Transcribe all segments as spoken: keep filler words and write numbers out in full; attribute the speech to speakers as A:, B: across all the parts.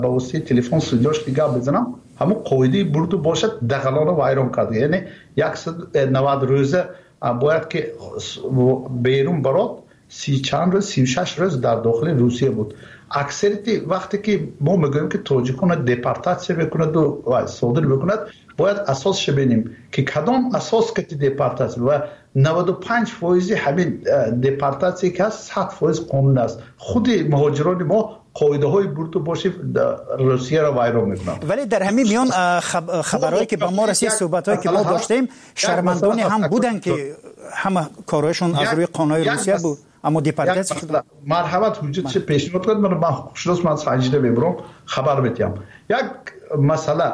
A: با واسطه تلفن صداش دیگه بزنم همون قاعده برد باشد دغلان رو وایران کرده. یعنی صد و نود روزه باید که بیرون برات سی چند روز سی و شش روز در داخل روسیه بود. اکثریتی وقتی که ما میگویم که تاجیکان دپارتاسیون بکند و صادر بکند باید اساسش ببینیم که کدام اساس که دپارتاسیون و نود و پنج فیصد همین دپارتاسیون که هست صد فیصد قانون است. خود مهاجران ما قاعده های برد باشه روسیه را ویران میکنند.
B: ولی در همین میان خبرهایی که با ما رسید صحبتایی که ما داشتیم شرمندان هم بودن که همه کارهایشون از روی قانون روسیه بود اما دپارتاسیون شده.
A: مرحمت وجود چه پیشنهاد کنید من من خوشروز من سنجیده ببرم خبر بدم. یک مسئله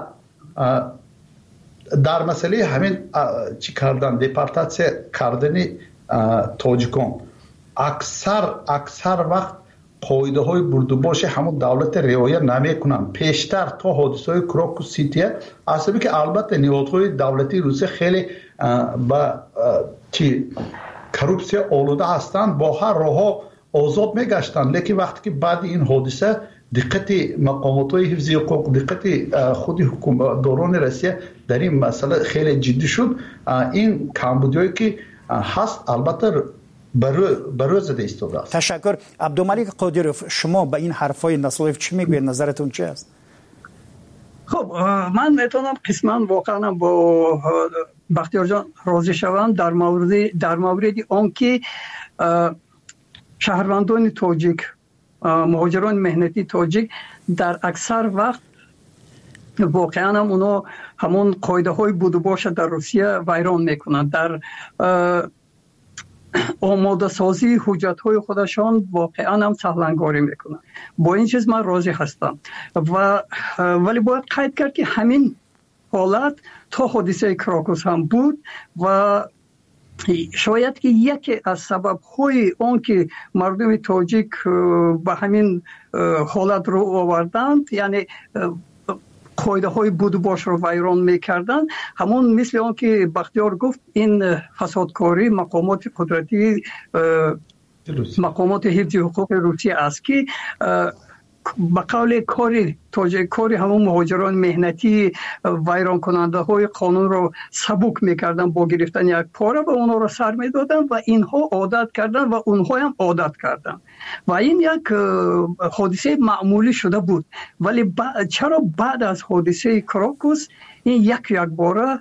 A: در مسئله همین چی کردن دپارتاسیون کردن تاجیکان اکثر اکثر وقت قاعده های برد و باش همون دولت رعایت نمیکنن. پیشتر تا حادثه های کراکو سیتی اصلا که البته نهادهای دولتی روسیه خیلی با چی کروپسیا آلوده هستند با هر راه آزاد میگشتن، لیکن وقتی که بعد این حادثه دقت مقامات های حفظی حقوق دقت خود حکومتداران روسیه در این مسئله خیلی جدی شد. این کمبودیایی که هست البته برای زده ایستاده است.
B: تشکر. عبدالملک قادروف شما به این حرفای نسلوف چی میگوید؟ نظرتون چی است؟
C: خب من میتونم قسما واقعا با بختیار جان راضی شوم در مورد در مورد آن که شهروندان تاجیک مهاجران مهنتی تاجیک در اکثر وقت واقعا هم اونا همون قاعده های بود و باشه در روسیه ویران میکنند. در آماده سازی حجت های خودشان واقعا هم سهلنگاری میکنند. با این چیز من راضی هستم و ولی باید قید کرد که همین حالت تا حادثه کراکوس هم بود و شاید که یکی از سبب های اون که مردم تاجیک به همین حالت رو آوردند یعنی قاعده های بود و باش رو ویران میکردن همون مثل اون که بختیار گفت این فسادکاری مقامات قدرتی مقامات حفظی حقوق روسیه است که به قول کاری تاجیک کاری همون مهاجران مهنتی ویران کننده های قانون رو سبک میکردن با گرفتن یک پاره و اونها رو سر میدادن و اینها عادت کردن و اونها هم عادت کردن و این یک حادثه معمولی شده بود. ولی با... چرا بعد از حادثه کراکوس این یک یک باره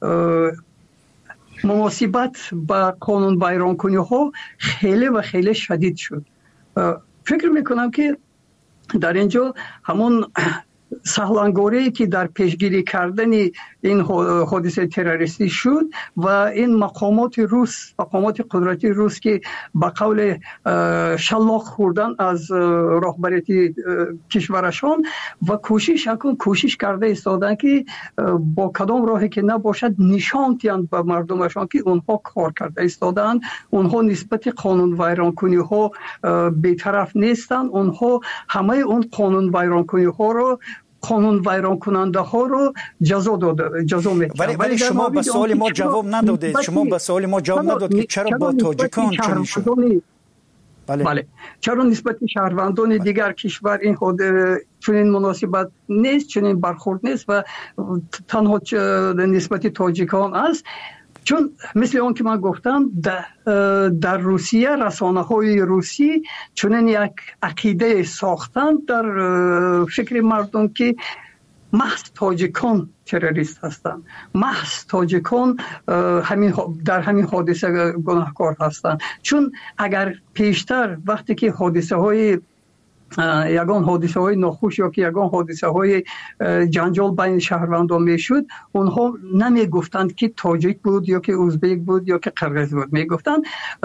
C: مناسبت با قانون ویران کنی ها خیلی و خیلی شدید شد. فکر میکنم که در اینجا همون سهلنگاری که در پیشگیری کردن این حادثه تروریستی شد و این مقامات روس مقامات قدرتی روس که با قول شلاق خوردن از رهبری کشورشان و کوشش کن کوشش کرده ایستادن که با کدام راهی که نباشد نشان دهند به مردمشان که اونها کار کرده ایستادن، اونها نسبت قانون ویران کنی ها بی‌طرف نیستند، اونها همه اون قانون ویران کنی ها رو قانون ویران کننده ها رو جزا داده جزا میکنند.
B: ولی ولی شما به سوال ما جواب ندادید. شما به سوال ما جواب نداد که چرا با تاجیکان چنین شد؟
C: بله بله چرا نسبت شهروندان دیگر کشور این خود چنین مناسبت نیست، چنین برخورد نیست و تنها نسبت تاجیکان است؟ چون مثل اون که من گفتم در, در روسیه رسانه های روسی چنین یک عقیده ساختن در فکر مردم که محض تاجیکان تروریست هستند، محض تاجیکان همین در همین حادثه گناهکار هستند. چون اگر پیشتر وقتی که حادثه های یگان حادثه های ناخوش یا که یگان حادثه های جنجال بین شهروندان میشد اونها نمی گفتند که تاجیک بود یا که ازبک بود یا که قرغیز بود، می گفتند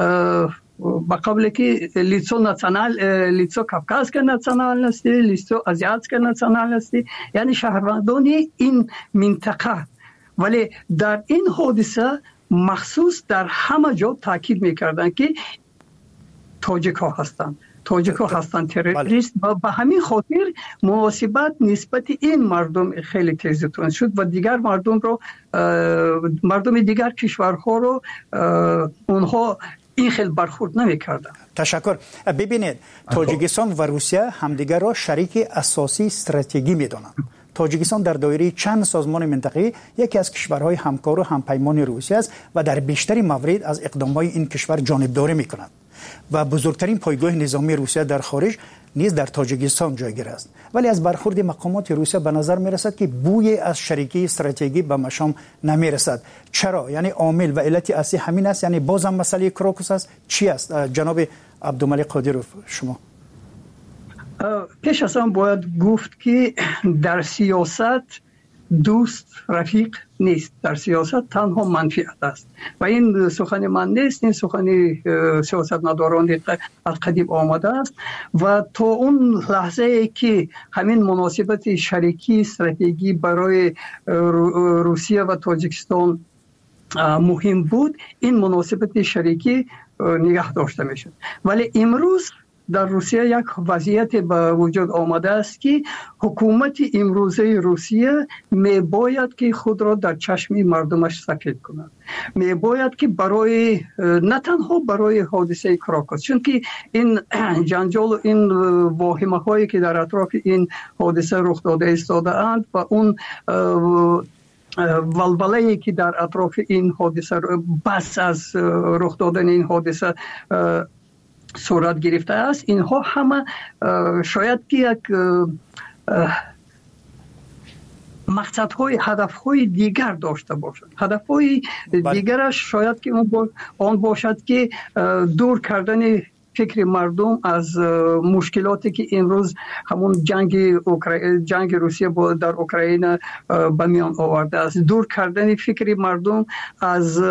C: با قبل که لیتسو ناسیونال لیتسو کافکاسکا ناسیونالنستی لیتسو آزیاتسکا ناسیونالنستی یعنی شهروندان این منطقه. ولی در این حادثه مخصوص در همه جا تاکید میکردند که تاجیک ها هستند تاجیک ها هستند تروریست و به همین خاطر مناسبت نسبت این مردم خیلی تیزتون شد و دیگر مردم رو مردم دیگر کشورها رو اونها این خیلی برخورد نمی‌کردن.
B: تشکر. ببینید تاجیکستان و روسیه همدیگر را شریک اساسی استراتژیکی می‌دانند. تاجیکستان در دایره چند سازمان منطقه‌ای یکی از کشورهای همکار و همپیمان روسیه است و در بیشتر موارد از اقدامات این کشور جانبداری می‌کند و بزرگترین پایگاه نظامی روسیه در خارج نیز در تاجیکستان جایگیر است. ولی از برخورد مقامات روسیه به نظر می‌رسد که بوی از شریکی استراتژیکی به مشام نمی‌رسد. چرا؟ یعنی عامل و علت اصلی همین است، یعنی بازم مسئله کروکوس است. چی است جناب عبدالملک قادروف شما؟
C: پیش از آن باید گفت که در سیاست دوست رفیق نیست، در سیاست تنها منفعت است و این سخن من نیست، این سخن سیاستمداران از قدیم آمده است و تا اون لحظه ای که همین مناسبت شریکی استراتژیکی برای روسیه و تاجیکستان مهم بود، این مناسبت شریکی نگه داشته میشد. ولی امروز در روسیه یک وضعیت به وجود آمده است که حکومت امروزه روسیه می باید که خود را در چشم مردمش سفید کند، می باید که برای نه تنها برای حادثه کراکوس، چون که این جنجال و این واهمه هایی که در اطراف این حادثه رخ داده ایستاده اند و اون ولوله‌ای که در اطراف این حادثه بس از رخ دادن این حادثه صورت گرفته است، اینها همه شاید که یک مقصدهای هدفهای دیگر داشته باشد. هدفهای دیگرش شاید که آن باشد که دور کردن فکر مردم از مشکلاتی که امروز همون جنگ جنگ روسیه در اوکراین به میان آورده است، دور کردن فکر مردم از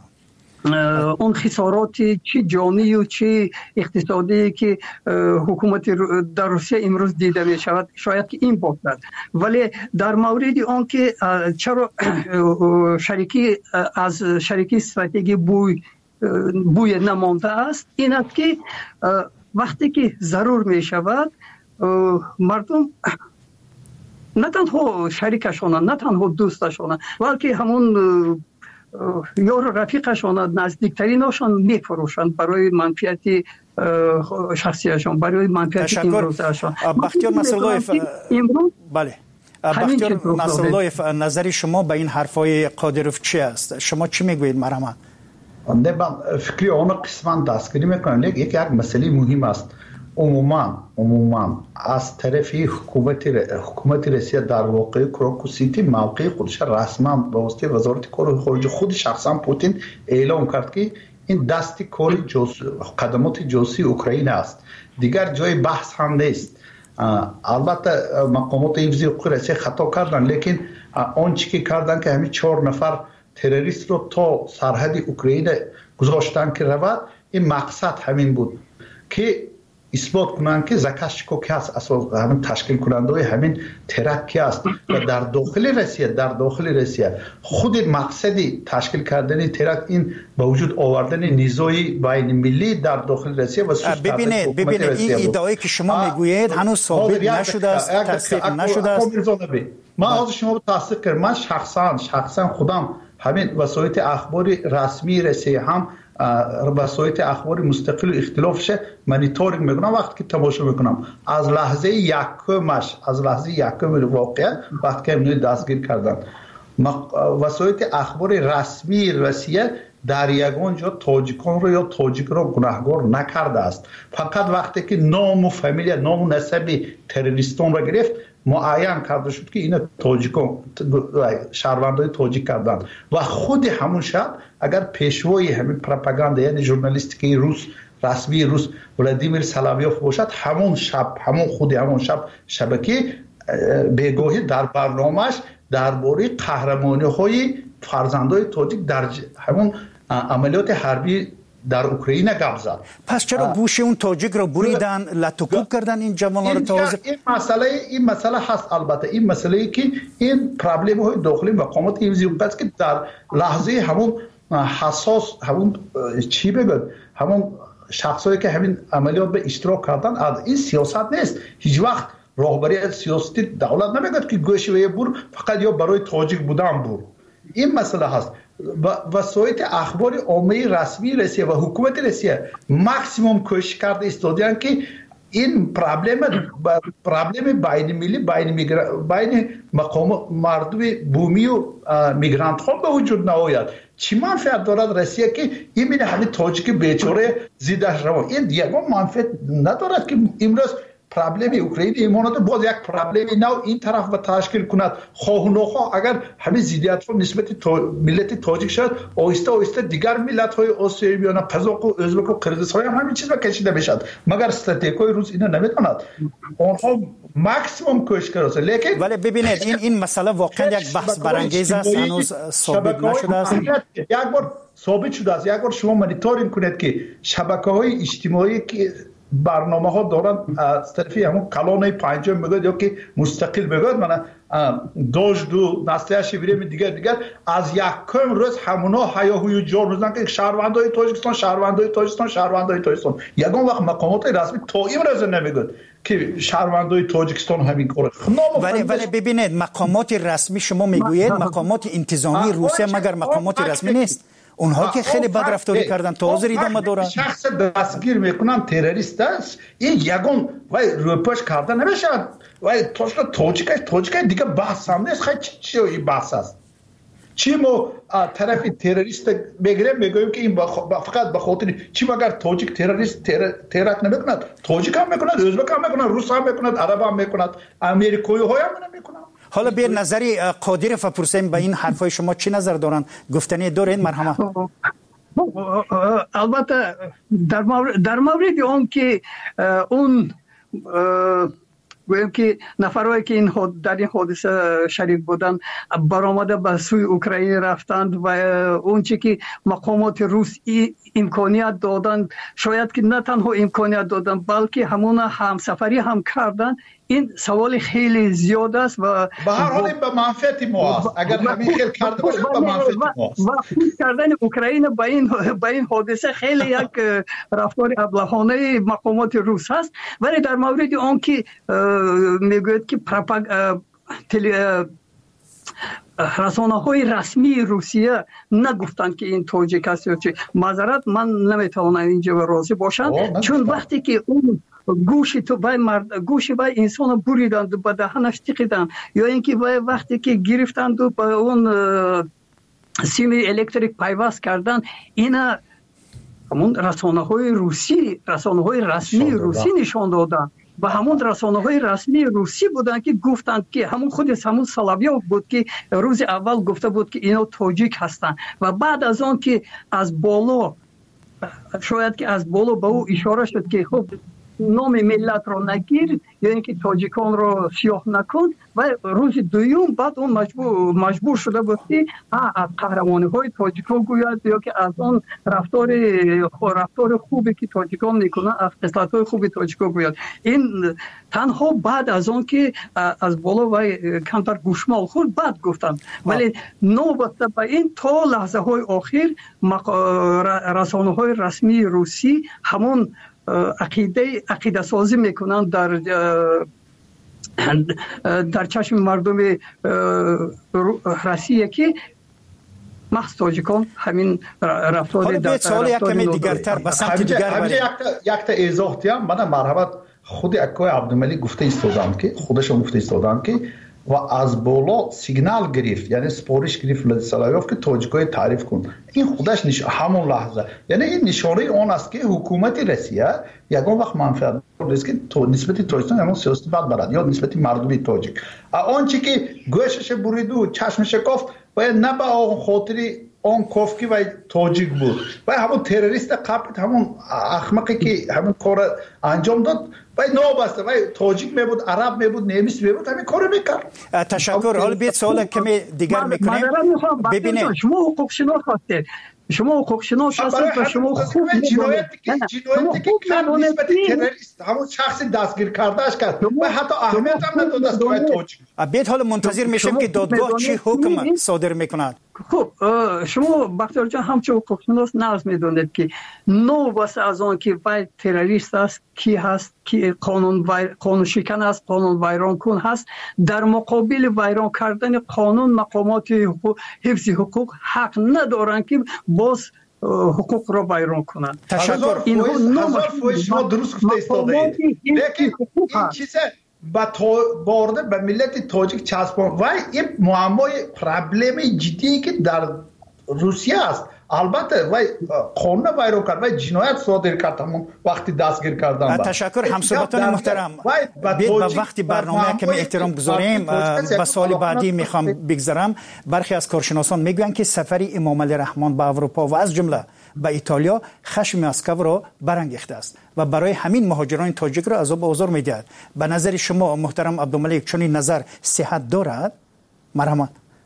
C: اون خسارات چی جانی و چی اقتصادی که حکومت در روسیه امروز دیده می شود، شاید که این باشد. ولی در مورد آن که چرا شریکی از شریکی استراتژی بوی بوی نمانده است، این است که وقتی که ضرور می شود مردم نه تنها شریکشان نه تنها دوستشان بلکه همون یار رفیقشان نزدیکترینشان میفروشند برای منفعت شخصیشان، برای منفعت امروزشان.
B: بختیار نصراللهیف، بله بختیار نصراللهیف، نظر شما به این حرفای قادروف چی است؟ شما چی میگویید مرحمت؟
A: نه من فکری آن قسمت دستگیری میکنم. یک یک مسئله مهم است. عموما عموما از طرف حکومت حکومت روسیه در واقع کروکوسیتی موقع خودش رسما به واسطه وزارت کار خارجه خود شخصا پوتین اعلام کرد که این دست کار جاسوسی قدمات جاسوسی اوکراین است، دیگر جای بحث هم نیست. البته مقامات حفظی حقوق روسیه خطا کردن، لیکن آن چی که کردن که همین چهار نفر تروریست رو تا سرحد اوکراین گذاشتن که رود، این مقصد همین بود که اثبات کنند که زاکاشچیکو که است، اساس همین تشکیل کننده های همین ترک است و در داخل روسیه در داخل روسیه خود مقصدی تشکیل کردن ترک این با وجود آوردن نیزوی بین ملی در داخل روسیه و
B: ببینید ببینید این ادعایی که شما میگویید هنوز ثابت نشده است، تصدیق نشده است.
A: من از شما رو تصدیق کردم. من شخصا شخصا خودم همین وسایل اخباری رسمی روسیه هم وسایل اخبار مستقل اختلافش مانیتورینگ میکنم. وقتی که تماشا میکنم از لحظه یکمش از لحظه یکم واقعیت وقتی که اینو دستگیر کردن وسایل اخبار رسمی روسیه در یگان جا تاجیکان رو یا تاجیک رو گناهگار نکرده است. فقط وقتی که نام و فامیل نام و نسب تروریستان را گرفت معین کرده شد که اینا تاجیکان شهروندای تاجیک کردن و خود همون شب اگر پیشوای همین پروپاگاندا یعنی ژورنالیستیک روس رسمی روس ولادیمیر سلاویوف باشد، همون شب همون خود همون شب شبکه بگاهی در برنامه‌اش درباره قهرمانی‌های فرزندای تاجیک در همون عملیات حربی در اوکراین گپ زد.
B: پس چرا گوش اون تاجیک رو بریدن، لطوکوب کردن این جوان‌ها رو تازه؟
A: این مسئله این مسئله هست. البته این مسئله ای که این پرابلم های داخلی مقامات حفظی حقوق است که در لحظه همون حساس همون چی بگم همون شخصایی که همین عملیات به اشتراک کردن از این سیاست نیست. هیچ وقت راهبری از سیاستی دولت نمیگه که گوش و بور فقط یا برای تاجیک بودن بور. این مسئله هست. وسایل اخبار عامه رسمی روسیه و حکومت روسیه ماکسیموم کوشش کرده استودیان که این پرابلم پرابلم بین ملی بین بین مقام مردم بومی و میگرانت ها به وجود نآید. چی منفعت دارد روسیه که این میره همین تاجیک بیچاره زیدش رو این دیگه منفعت ندارد که امروز پرابلم اوکراین ایمانات باز یک پرابلم نو این طرف و تشکیل کند خواه و نخواه اگر همین زیدیت ها نسبت تا ملت تاجیک شد آهسته آهسته دیگر ملت های آسیایی بیان قزاق و ازبک و قرقیزستان هم همین چیز را کشیده بشد مگر استراتژی روس اینا نمیداند آنها ماکسیمم کوشش کرده لیکن
B: ولی ببینید این این مسئله واقعا یک بحث برانگیز است هنوز ثابت نشده است
A: یک بار ثابت شده است یک بار شما مانیتورینگ کنید که شبکه‌های اجتماعی که برنامه ها دارن از طرفی همون کلانه پنجم میگوید یا که مستقل میگوید من دوش دو نسله شبیره دیگر دیگر از یکم روز همونا هیاهوی جور میزنن که شهروندای تاجیکستان شهروندای تاجیکستان شهروندای تاجیکستان یگان وقت مقامات رسمی تا این روز نمیگوید که شهروندای تاجیکستان همین کاره
B: ولی ولی ببینید مقامات رسمی شما میگویید مقامات انتظامی روسیه مگر مقامات رسمی نیست اونها که خیلی بد رفتاری کردن تا حاضر ادامه دارن
A: شخص دستگیر میکنن تروریست است این یگان وای روپاش کردن نمیشه وای توشلا توجیک توجیک دیگه بحث هم نیست خیلی چی این بحث است چی ما طرف تروریست بگیریم میگویم که این فقط به خاطر چی مگر توجیک تروریست ترور نمیکند توجیک هم میکند ازبک هم میکند روس هم میکند عرب هم میکند امریکایی های هم نمیکنند
B: حالا به نظری قادر فپرسیم به این حرفای شما چی نظر دارن گفتنی دارین مرحمت
C: البته در مورد در مورد اون که اون گویم که نفرایی که این در این حادثه شریک بودن برآمده به سوی اوکراین رفتند و اون چی که مقامات روس امکانیت دادن شاید که نه تنها امکانیت دادن بلکه همون همسفری هم کردن این سوال خیلی زیاد است و
A: به هر حال به منفعت ما است اگر همین خیلی کرده باشه به منفعت ما است
C: و کردن اوکراین با این با این حادثه خیلی یک رفتار ابلهانه مقامات روس است ولی در مورد آن که میگوید که پروپاگ رسانه‌های رسمی روسیه نگفتند که این توجیک است یا چه معذرت من نمیتوانم اینجا راضی باشم چون وقتی که اون گوشی تو بای مرد گوشی بای انسان بریدند به دهنش تکیدند یا اینکه وقتی که گرفتند و به اون سیم الکتریک پیوست کردن اینا همون رسانه‌های روسی رسانه‌های رسمی روسی نشان دادند و همون رسانه‌های رسمی روسی بودن که گفتند که همون خود همون سلاویوف بود که روز اول گفته بود که اینا تاجیک هستند و بعد از آن که از بالا شاید که از بالا به او اشاره شد که خب نام ملت رو نگیر یا اینکه تاجیکان رو سیاه نکن و روز دوم بعد اون مجبور مجبور شده بود که از قهرمانی های تاجیکان گوید یا که از اون رفتار رفتار خوبی که تاجیکان میکنن از خصلت های خوبی تاجیکان گوید این تنها بعد از اون که از بالا و کمتر گوشمال خورد بعد گفتن ولی نوبت به این تا لحظه های آخر رسانه های رسمی روسی همون عقیده عقیده سازی میکنن در در چشم مردم روسیه که محض تاجیکان همین رفتار در
B: سوال یک کمی دیگرتر به سمت دیگر
A: بریم یک تا ایزاح دیم من مرحبت خود اکای عبدالملک گفته ایستادن که خودشون گفته ایستادن که و از بالا سیگنال گرفت یعنی سپارش گرفت ولادیسلاویوف که تاجیکای تعریف کن این خودش نش... همون لحظه یعنی این نشانه اون است که حکومت روسیه یگان وقت منفعت داره که تو نسبت تاجیکستان همون سیاست بد برد یا نسبت مردمی تاجیک آنچه که گوشش برید و چشمش کافت باید نه به اون خاطری اون کافکی و تاجیک بود و همون تروریست قبل همون احمقی که همون کار انجام داد و نابسته و تاجیک می بود عرب می بود نمیس می بود همین کارو میکرد.
B: تشکر. حالا بیت سوال کمی دیگر میکنیم.
C: ببینید شما حقوق شناس هستید شما حقوق شناس هستید و شما خوب
A: جنایتی که جنایتی که کرد نسبت تروریست همون شخص دستگیر کردهش کرد و حتی اهمیت هم نداد است که تاجیک.
B: بیت حالا منتظر میشیم که دادگاه چی حکم صادر میکند.
C: خب شما بختیار جان همچون حقوقشناس نقض میدونید که نو بس از آن که وای تروریست است کی هست کی قانون وای... قانون شکن است قانون ویران کن هست در مقابل ویران کردن قانون مقامات حقوق... حفظ حقوق حق ندارند که باز حقوق را ویران کنند.
A: تشکر. اینها هزار فوش شما درست گفته ایستاده لیکن این چیزه با تو بارده به ملت تاجیک چسبان و این معمای پرابلم جدی که در روسیه است. البته و قانون ویران کرد و جنایت صادر کرد همون وقتی دستگیر کردن.
B: تشکر همسایگان محترم. بید به وقتی برنامه کمی احترام گذاریم به سال بعدی میخوام بگذارم. برخی از کارشناسان میگویند که سفر امام علی رحمان به اروپا و از جمله به ایتالیا خشم مسکو را برانگیخته است و برای همین مهاجران تاجیک را عذاب و آزار میدهد. به نظر شما محترم عبدالملک چنین نظر صحت دارد؟ مرحمت.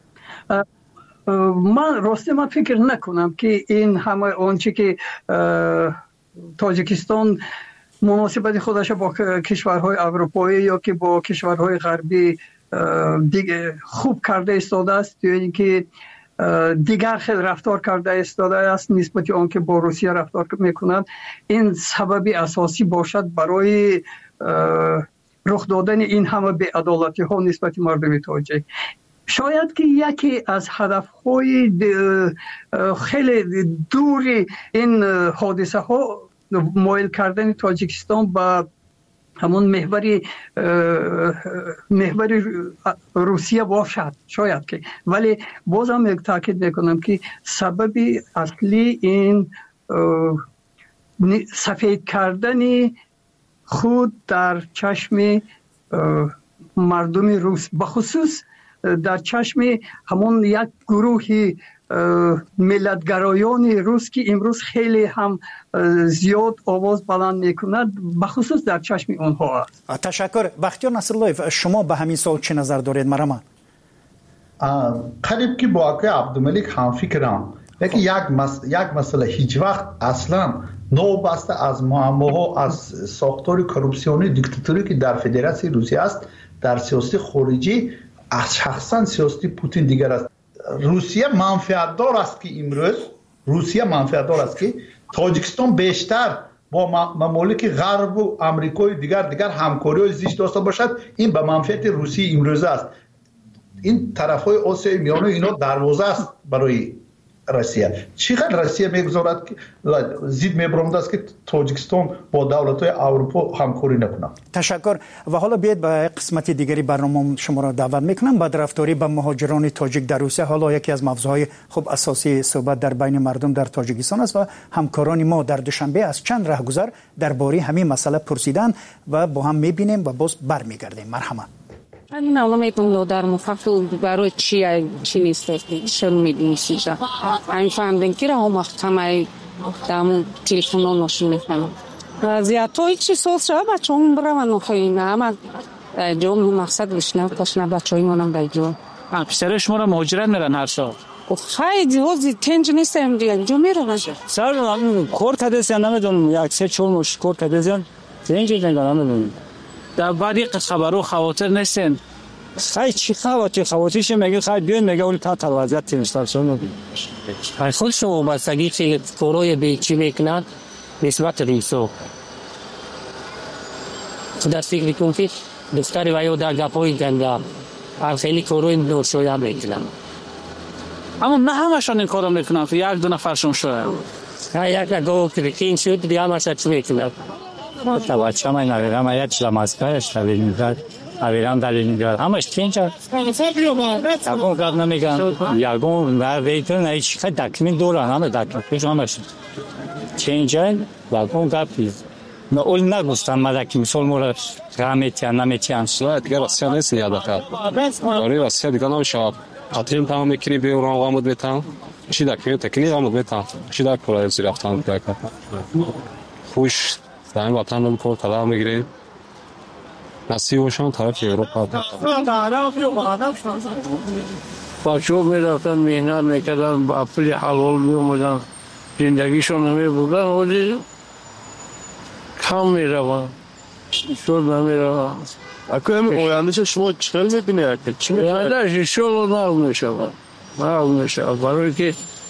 C: من راستی من فکر نکنم که این همه آنچه که تاجیکستان مناسبت خودش با کشورهای اروپایی یا که با کشورهای غربی دیگه خوب کرده ایستاده است یا اینکه دیگر خیلی رفتار کرده ایستاده است نسبت آن که با روسیه رفتار میکنند، این سبب اساسی باشد برای رخ دادن این همه بی‌عدالتی ها نسبت مردم تاجیک. شاید که یکی از هدفهای خیلی دوری این حادثه ها مایل کردن تاجیکستان به همون محور محور روسیه باشد شاید که، ولی بازم یک تاکید میکنم که سبب اصلی این سفید کردن خود در چشم مردم روس بخصوص در چشم همون یک گروه ملتگرایان روس که امروز خیلی هم زیاد آواز بلند میکند بخصوص در چشم اونها است.
B: تشکر. بختیار نصرالله شما به همین سوال چه نظر دارید؟ مرحمت.
A: قریب که با آقای عبدالملک هم فکرم لیکن یک مس... یک مسئله هیچ وقت اصلا نو بسته از معماها از ساختار کروپسیونی دیکتاتوری که در فدراسیون روسیه است در سیاست خارجی از شخصا سیاست پوتین دیگر است. روسیه منفعت دار است که امروز روسیه منفعت دار است که تاجیکستان بیشتر با ممالک غرب و آمریکای دیگر دیگر همکاری زیست داشته باشد. این به منفعت روسیه امروز است. این طرفهای آسیای میانه اینا دروازه است برای روسیه. چقدر روسیه میگذارد که زید میبرمد است که تاجیکستان با دولت‌های اروپا همکاری نکنه.
B: تشکر. و حالا بیاید به قسمت دیگری برنامه شما را دعوت میکنم. بدرفتاری به مهاجران تاجیک در روسیه حالا یکی از موضوعهای خوب اساسی صحبت در بین مردم در تاجیکستان است و همکاران ما در دوشنبه از چند راهگذر درباره همین مسئله پرسیدن و با هم میبینیم و باز برمیگردیم. مرحمت.
D: من اولا میتونم در مفصل برای چی چی نیست چه میدونی چیزا این فهمیدن که را هم وقت همه دامون تلفن نشون میکنم زیادی چی سوال شد بچه‌م برای من نخواهیم اما جون مقصد بشنم باشن بچه‌ای منم بیجون
E: پسر شما را مهاجرت میرن هر سال
D: خیلی روزی تنج نیستم دیگه جو میرن
E: سر من کور کدیسن نمیدونم یک سه چهار مش کور کدیسن تنج نمیدونم در بعدی خبرو خواطر نیستن خیلی چی خواطر خواطرش میگه خیلی بیان میگه اون تا وضعیت اینستالسیون
F: خیلی خود شما بستگی که کوروی به چی میکنن نسبت ریسو در فکر کنم که بستری وایو در گپوی گندا خیلی کوروی دور شویا میکنن
E: اما نه همشون این کارو میکنن یک دو نفرشون شویا
F: یک گو کریکین شد دیگه ما چه میکنن تا بچه ما نمیرم آیا چه ماسکارش تبینید آویرام داریم دیگر همش چینجا اون کار نمیگم یارگون و ویتون ایش خیلی دکمین دوران همه دکمین پیش همش چینجا و اون کارپیز نه اول نگوستم مدکی مثال مورد رمیتیان نمیتیان
G: سواد دیگر راستی نیست یاد کرد آره راستی دیگر نمیشه قطعیم تمام میکنی به اون آمد بیتام چی دکمین تکنیک آمد بیتام چی دک کلاه زیر افتان دک خوش در این وطن رو کل طلا میگیریم نصیبشان طرف اروپا
H: بچه‌ها میرفتن مهنت میکردن با پول حلال میومدن زندگیشون نمیبردن ولی کم میروند شد نمیروند
G: اکنون اویندش شما چخل میبینید؟
H: اویندش شلو نرم میشوند معلوم میشه. برای که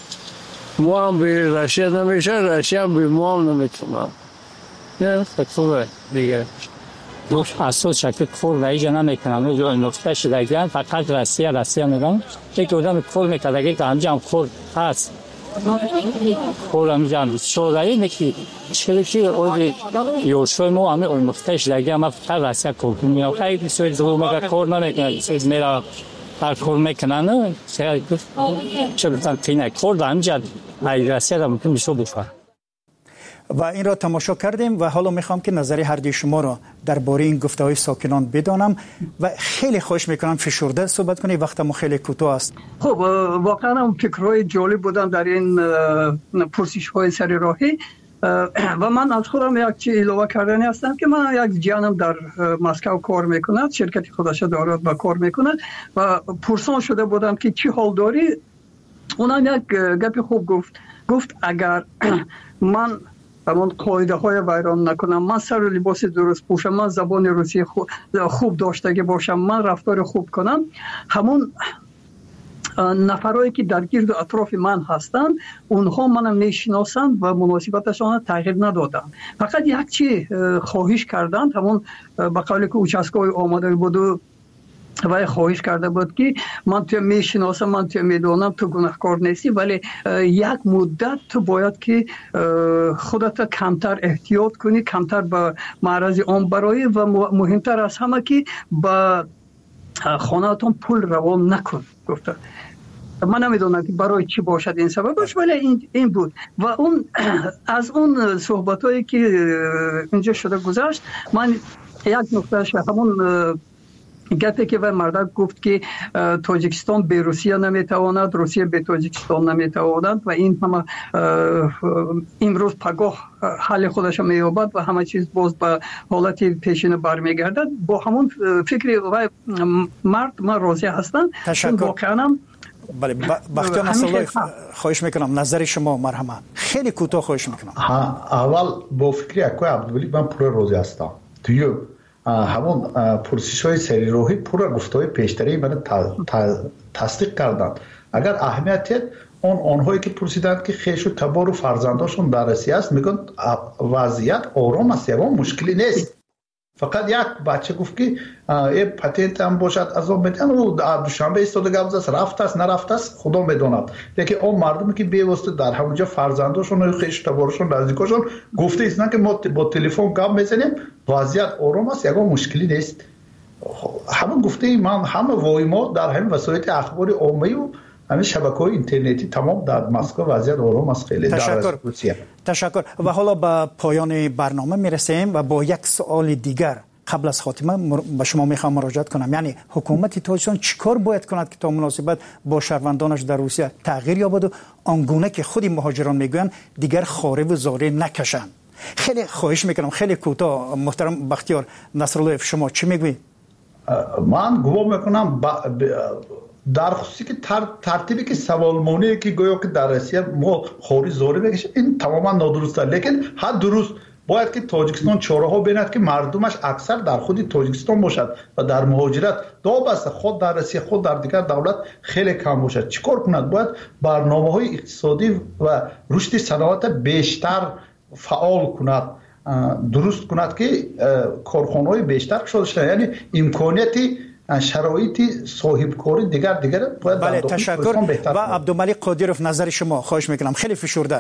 H: ما هم به روسیه نمیشه، روسیه هم به ما هم نمیتونم. نه خطوره دیگه.
F: دوست اساس شکل کور رایج نمیکنن. جو نقطه شدگان فقط روسیه روسیه میگن. یک آدم کور میکنه که همجام کور هست. کورم جان شورایی نکی چیزی اولی یوشوی مو همه اون نقطه شدگان ما فقط روسیه کور میکنیم. خیلی سوی دو مگه کور نمیکنن. سوی میرا هر کور میکنن. سوی چه بتن تینه کور همجام روسیه را ممکن میشه بفر.
B: و این را تماشا کردیم و حالا میخوام که نظری هر دوی شما را درباره این گفته‌های ساکنان بدانم و خیلی خوش میکنم فشرده صحبت کنید، وقت ما خیلی کوتاه است.
C: خب واقعا هم فکرهای جالب بودن در این پرسش‌های سر راهی و من از خودم یک چیز اضافه کردنی هستم که من یک جانم در مسکو کار میکند، شرکت خودش دارد و کار میکند و پرسان شده بودم که چی حال داری. اونم یک گپ خوب گفت گفت اگر من همون قاعده های ویران نکنم، من سر و لباس درست پوشم، من زبان روسی خوب داشته باشم، من رفتار خوب کنم، همون نفرایی که در گرد و اطراف من هستند اونها منم میشناسند و مناسبتشان تغییر ندادن. فقط یک چی خواهش کردند، همون به قولی که اوچسکای آماده بود و و خواهش کرده بود که من تو میشناسم، من تو میدونم تو گناهکار نیستی، ولی یک مدت تو باید که خودت کمتر احتیاط کنی، کمتر به معرض آن برای و مهمتر از همه که به خانه‌تون پول روان نکن. گفته من نمیدونم که برای چی باشد این سببش، ولی این این بود. و اون از اون صحبتایی که اینجا شده گذشت، من یک نکته همون گپی که و مردک گفت که تاجیکستان به روسیه نمیتواند، روسیه به تاجیکستان نمیتواند و این همه امروز پگاه حل خودش مییابد و همه چیز باز به حالت پیشین برمیگردد. با همون فکری و مرد من راضی هستم.
B: تشکر. بله بختیار نصرالله خواهش میکنم نظر شما مرحمه خیلی کوتاه خواهش میکنم.
A: اول با فکری اکوی عبدالولی من پورا راضی هستم. توی همون پرسش های سری روحی پورا گفته های پیشتری من تصدیق کردن. اگر اهمیت اون آنهایی که پرسیدند که خیش و تبار و فرزنداشون در روسیه است، میگن وضعیت آرام است، یا مشکلی نیست. فقط یک بچه گفت که این پتنت هم باشد از آن میدن و دوشنبه ایستاده گفت است رفت است نرفت است خدا میداند. لیکن اون مردمی که بیواسطه در همونجا فرزنداشون و خیش تبارشون نزدیکاشون گفته ایستن که ما با تلفن گپ میزنیم وضعیت آرام است، یک مشکلی نیست. همون گفته من همه وای ما در همین وسایل اخبار عامه و همین شبکه‌های اینترنتی تمام در مسکو وضعیت آرام است. خیلی
B: تشکر. تشکر. و حالا به پایان برنامه میرسیم و با یک سوال دیگر قبل از خاتمه به شما میخوام مراجعت کنم. یعنی حکومت تاجیکستان چیکار باید کند که تا مناسبت با شهروندانش در روسیه تغییر یابد و آنگونه که خودی مهاجران میگویند دیگر خاره و زاره نکشند؟ خیلی خواهش میکنم خیلی کوتاه. محترم بختیار نصرالله شما چی میگویید؟
A: من گمان میکنم با در خصوصی که تر، ترتیبی که سوالمونی که گویا که در روسیه ما خوری زوری بکشه این تماما نادرسته. لیکن هر درست باید که تاجیکستان چاره‌ها بیند که مردمش اکثر در خود تاجیکستان باشد و در مهاجرت دو بسته خود در روسیه خود در دیگر دولت خیلی کم باشد. چیکار کند؟ باید برنامه‌های اقتصادی و رشد صنعت بیشتر فعال کند، درست کند که کارخانه‌های بیشتر شده شد، یعنی امکانیتی شرایطی صاحب کاری دیگر دیگر باید.
B: بله تشکر. و عبدالملک قادیروف نظر شما خواهش میکنم خیلی فشرده.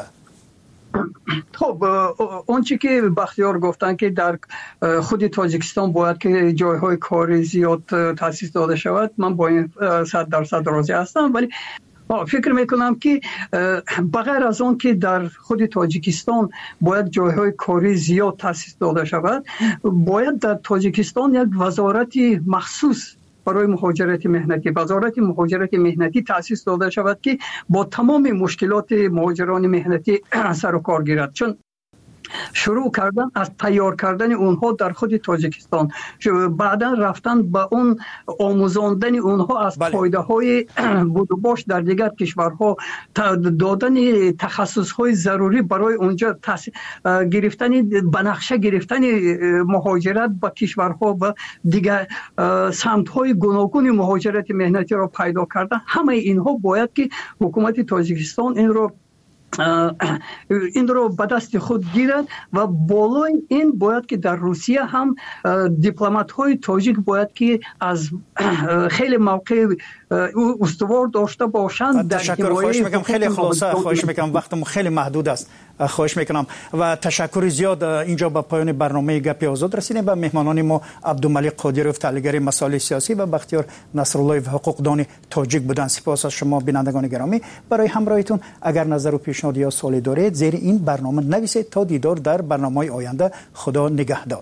C: خب اون چی که بختیار گفتن که در خود تاجیکستان باید که جایهای کاری زیاد تأسیس داده شود، من با این صد درصد راضی هستم. ولی فکر میکنم که بغیر از اون که در خود تاجیکستان باید جایهای کاری زیاد تأسیس داده شود، باید در تاجیکستان یک وزارت مخصوص برای مهاجرت مهنتی، وزارت مهاجرت مهنتی تأسیس داده شود که با تمام مشکلات مهاجران مهنتی سر و کار گیرد. چون شروع کردن از تیار کردن اونها در خود تاجیکستان، بعدا رفتن به اون آموزاندن اونها از قاعده های بود و باش در دیگر کشورها، دادن تخصص های ضروری برای اونجا، گرفتن بنقشه گرفتن مهاجرت به کشورها و دیگر سمت های گوناگون مهاجرت مهنتی را پیدا کردن. همه اینها باید که حکومت تاجیکستان این رو این رو به دست خود گیرد و بالای این باید که در روسیه هم دیپلمات های تاجیک باید که از خیلی موقع استوار داشته باشند.
B: تشکر، خواهش میکنم خیلی خلاصه، خواهش میکنم وقتم خیلی محدود است، خواهش میکنم و تشکر زیاد. اینجا به پایان برنامه گپی آزاد رسیدیم. به مهمانان ما عبدالملک قادریوف، تحلیلگر مسائل سیاسی و بختیار نصرالله حقوقدان تاجیک بودند. سپاس از شما بینندگان گرامی برای همراهیتون. اگر نظر و پیشنهاد یا سوالی دارید زیر این برنامه نویسید. تا دیدار در برنامه آینده، خدا نگهدار.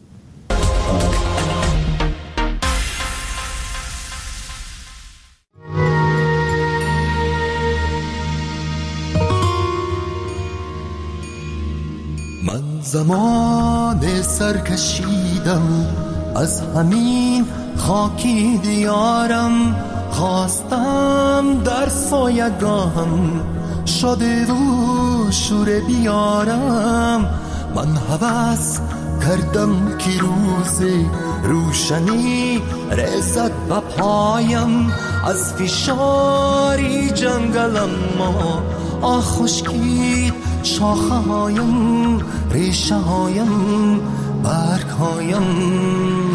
I: من زمان سرکشیدم از همین خاکی دیارم، خواستم در سایگاهم شده و شور بیارم. من هوس کردم که روز روشنی رسد به پایم، از فشاری جنگلم ما آه خشکید شاخه هایم، ریشه هایم، برگ هایم.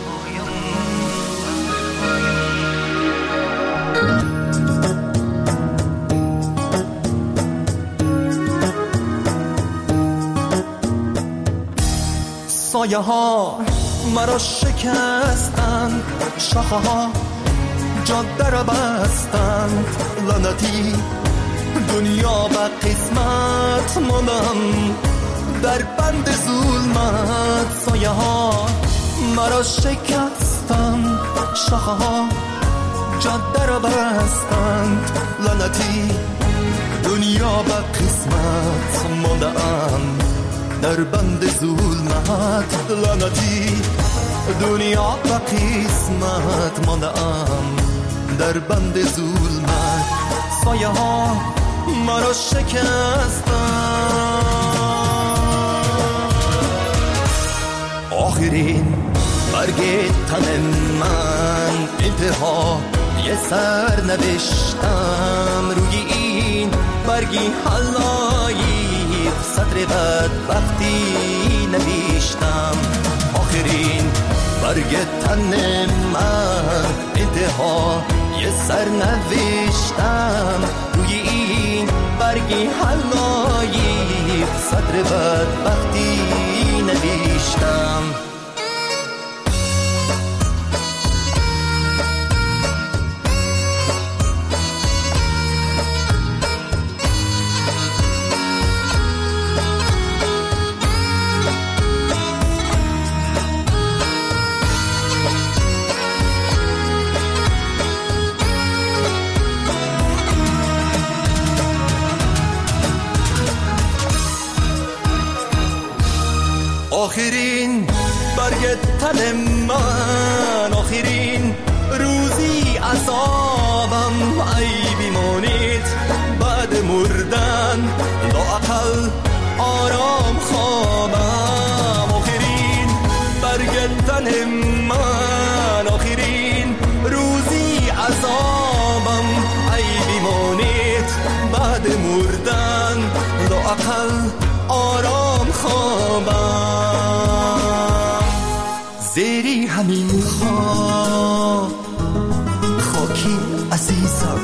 I: سایه ها مرا شکستند، شاخه ها جاده را بستند، لعنتی دنیا به قسمت ماندم در بند ظلمت. سایه ها مرا شکستند، شاخه ها جاده را بستند، لعنتی دنیا به قسمت ماندم در بند ظلمت. لعنتی دنیا به قسمت ماندم در بند ظلمت. سایه ها مرا شکستند. آخرین برگ تن من انتها یه سر نوشتم، روی این برگی حلایی سطر بدبختی نوشتم. آخرین برگ تن من انتها یه سر نوشتم، روی این برگی حلایی صدر بدبختی نوشتم. آخرین برگ تن من، آخرین روزی عذابم، ای بیمانید بعد مردن لااقل آرام خوابم. آخرین برگ تن من، آخرین روزی عذابم، ای بیمانید بعد مردن لااقل آرام خوابم. زیری همین خواب خاکی عزیزم،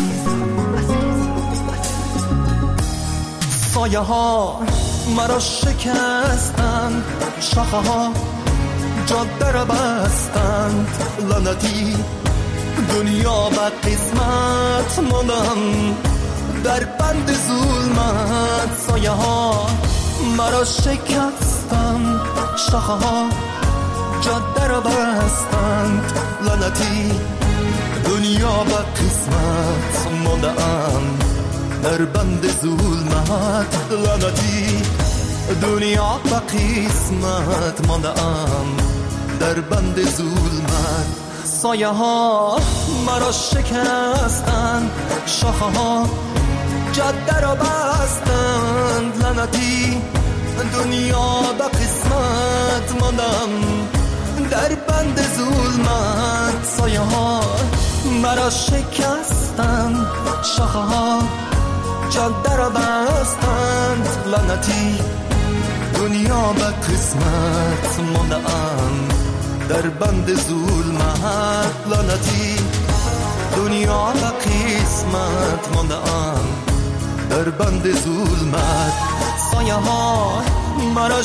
I: سایه ها مرا شکستند، شاخه ها جاده را بستند، لعنتی دنیا به قسمت ماندم در بند ظلمت. سایه ها مرا شکستند، شاخه ها جاده را بستند، لعنتی دنیا به قسمت ماندم در بند ظلمت. لعنتی دنیا به قسمت مانده ام در بند ظلمت. سایه ها مرا شکستند، شاخه ها جاده را بستند. لعنتی دنیا به قسمت ماندم در بند ظلمت. سایه ها مرا شکستند، شاخه ها جاده را بستند. لعنتی دنیا به قسمت مانده ام در بند ظلمت. لعنتی دنیا به قسمت مانده ام در بند ظلمت. سایه ها مرا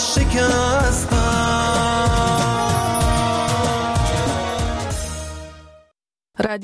I: شکستند.